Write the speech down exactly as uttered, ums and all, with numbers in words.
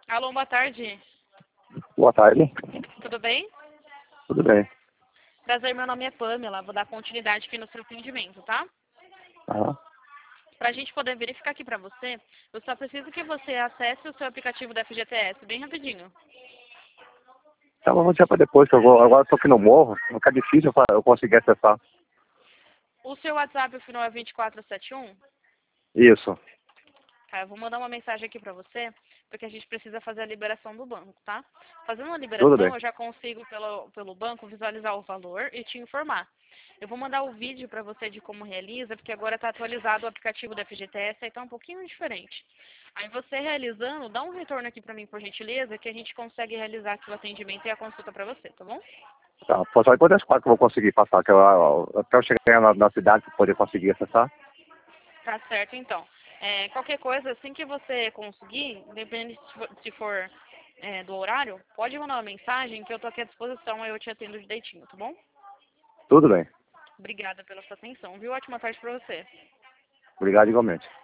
Alô, boa tarde. Boa tarde. Tudo bem? Tudo bem. Prazer, meu nome é Pamela. Vou dar continuidade aqui no seu atendimento, tá? Aham. Pra gente poder verificar aqui pra você, eu só preciso que você acesse o seu aplicativo da F G T S bem rapidinho. Então vamos deixar para depois, que eu vou, agora eu tô aqui no morro, fica difícil pra eu conseguir acessar. O seu WhatsApp, o final é vinte e quatro setenta e um? Isso. Tá, eu vou mandar uma mensagem aqui pra você, porque a gente precisa fazer a liberação do banco, tá? Fazendo a Tudo bem. liberação, eu já consigo pelo, pelo banco visualizar o valor e te informar. Eu vou mandar o vídeo pra você de como realiza, porque agora está atualizado o aplicativo da F G T S, aí tá um pouquinho diferente. Aí você realizando, dá um retorno aqui pra mim, por gentileza, que a gente consegue realizar aqui o atendimento e a consulta pra você, tá bom? Tá, só depois das quatro que eu vou conseguir passar, que eu, até eu chegar na, na cidade para poder conseguir acessar. Tá certo, então. É, qualquer coisa, assim que você conseguir, independente se for, se for, é, do horário, pode mandar uma mensagem que eu tô aqui à disposição, aí eu te atendo direitinho, tá bom? Tudo bem. Obrigada pela sua atenção, viu? Ótima tarde pra você. Obrigado igualmente.